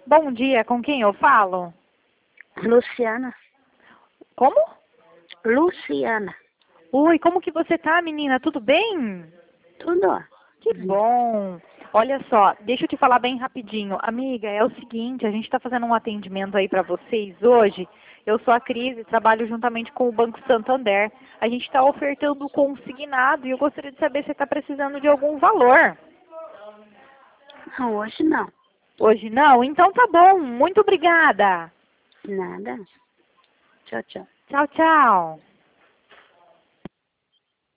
Bom dia, com quem eu falo? Luciana. Como? Luciana. Oi, como que você tá, menina? Tudo bem? Tudo? Que bom. Olha só, deixa eu te falar bem rapidinho. Amiga, é o seguinte, a gente está fazendo um atendimento aí para vocês hoje. Eu sou a Cris e trabalho juntamente com o Banco Santander. A gente está ofertando o consignado e eu gostaria de saber se você está precisando de algum valor. Não, hoje não. Hoje não? Então tá bom. Muito obrigada. Nada. Tchau, tchau. Tchau, tchau.